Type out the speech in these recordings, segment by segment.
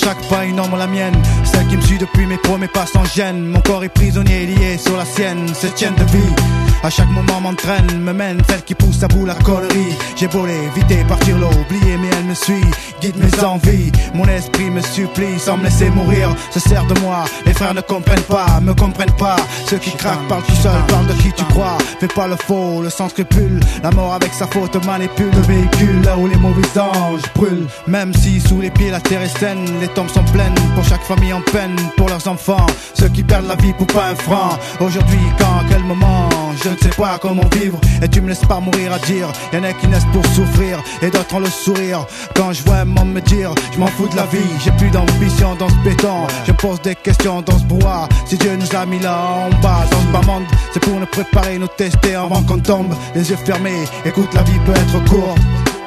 chaque pas une ombre la mienne, celle qui me suit depuis mes premiers pas sans gêne. Mon corps est prisonnier lié sur la sienne, cette chaîne de vie à chaque moment m'entraîne, me mène, celle qui pousse à bout la connerie. J'ai beau l'éviter, partir l'oublier, mais elle me suit, guide mes envies. Mon esprit me supplie sans me laisser mourir, se sert de moi. Les frères ne comprennent pas, me comprennent pas. Ceux qui craquent parlent tout seul, parlent de qui tu crois. Fais pas le faux, le sans scrupule. La mort avec sa faute manipule le véhicule, là où les mauvais anges brûlent. Même si sous les pieds la terre est saine, les tombes sont pleines pour chaque famille en peine, pour leurs enfants, ceux qui perdent la vie pour pas un franc. Aujourd'hui, quand, à quel moment, je ne sais pas comment vivre. Et tu me laisses pas mourir à dire. Y'en a qui naissent pour souffrir et d'autres ont le sourire. Quand je vois un monde me dire, je m'en fous de la vie. J'ai plus d'ambition dans ce béton. Je me pose des questions dans ce brouhaha. Si Dieu nous a mis là en bas dans ce bas monde, c'est pour nous préparer, nous tester avant qu'on tombe. Les yeux fermés, écoute, la vie peut être courte.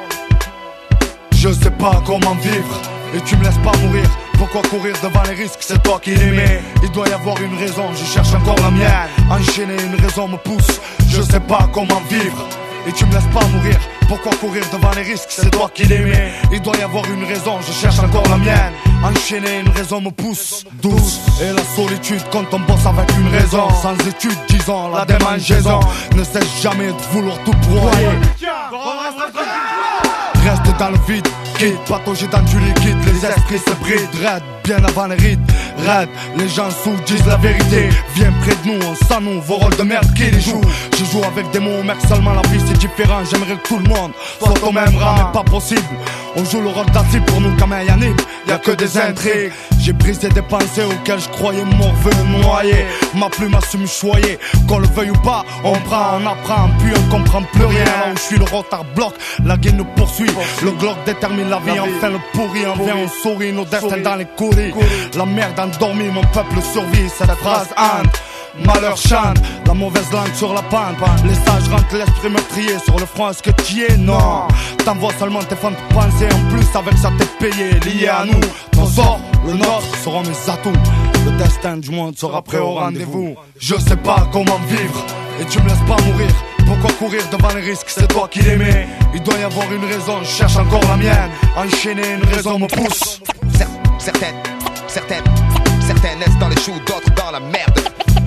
Je sais pas comment vivre et tu me laisses pas mourir. Pourquoi courir devant les risques, c'est toi qui les mets. Il doit y avoir une raison, je cherche encore la mienne. Enchaîner, une raison me pousse. Je sais pas comment vivre et tu me laisses pas mourir. Pourquoi courir devant les risques, c'est toi qui les mets. Il doit y avoir une raison, je cherche encore la mienne. Enchaîner, une raison me pousse. Douce et la solitude quand on bosse avec une raison. Sans étude, disons, la démangeaison ne cesse jamais de vouloir tout broyer. Reste dans le vide, quitte, patauger dans du liquide. Les esprits se brident, raide, bien avant les rides. Raide, les gens sous disent la vérité. Viens près de nous, on sent nous, vos rôles de merde qui les jouent. Je joue avec des mots, mec, seulement la vie c'est différent. J'aimerais que tout le monde soit au même rang, mais pas possible. On joue le rôle d'acide pour nous comme un Yannick. Y'a que des intrigues. J'ai brisé des pensées auxquelles je croyais morveux, noyé. Ma plume a su me choyer. Qu'on le veuille ou pas, on prend, on apprend, puis on comprend plus rien. Là où je suis, le retard bloque, la guerre nous poursuit. Le Glock détermine la vie, enfin le pourri. On vient, on sourit, nos destins dans les couris. La merde endormie, mon peuple survit. Cette phrase hante, malheur chante, la mauvaise langue sur la pente. Les sages rentrent l'esprit meurtrier sur le front, est-ce que tu es? Non, t'envoies seulement tes fins de pensée. En plus avec ça t'es payé, lié à nous. Ton sort, le nôtre, seront mes atouts. Le destin du monde sera prêt au rendez-vous. Je sais pas comment vivre et tu me laisses pas mourir. Pourquoi courir devant les risques, c'est toi qui les mets. Il doit y avoir une raison, je cherche encore la mienne. Enchaîner, une raison me pousse. Certains naissent dans les choux, d'autres dans la merde.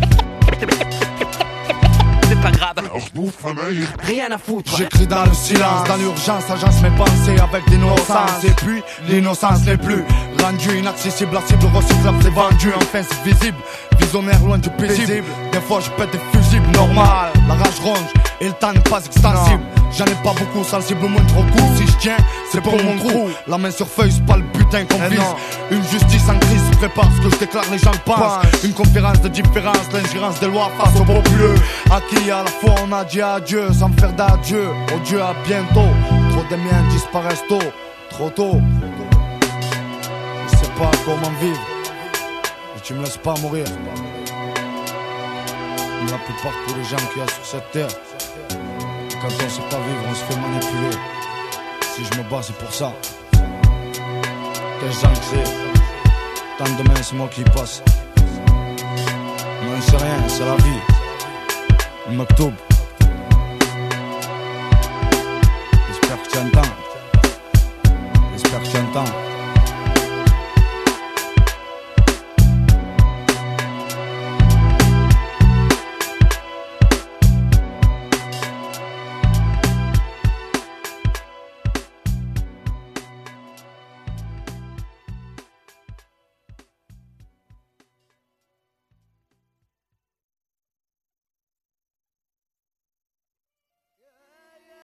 C'est pas grave, rien à foutre. J'écris dans le silence, dans l'urgence, agence mes pensées avec d'innocence. Et puis, l'innocence n'est plus rendue inaccessible, la cible recyclable, c'est vendu. Enfin c'est visible, visionnaire loin du paisible. Des fois je pète des fusibles, normal. La rage ronge et le temps n'est pas extensible. J'en ai pas beaucoup, sensible au moindre coup. Si je tiens, c'est pour mon crew. La main sur feuille, c'est pas le butin qu'on vise. Une justice en crise se prépare, ce que je déclare les gens pensent. Une conférence de différence, l'ingérence des lois face au populeux. À qui à la fois on a dit adieu sans me faire d'adieu. Oh Dieu, à bientôt. Trop des miens disparaissent tôt, trop tôt. Je sais pas comment vivre et tu me laisses pas mourir. La plupart de tous les gens qu'il y a sur cette terre, quand on sait pas vivre, on se fait manipuler. Si je me bats, c'est pour ça. Qu'est-ce que c'est? Tant de mains, c'est moi qui passe. Non, c'est rien, c'est la vie. Le Maktoub. J'espère que tu entends. J'espère que tu entends.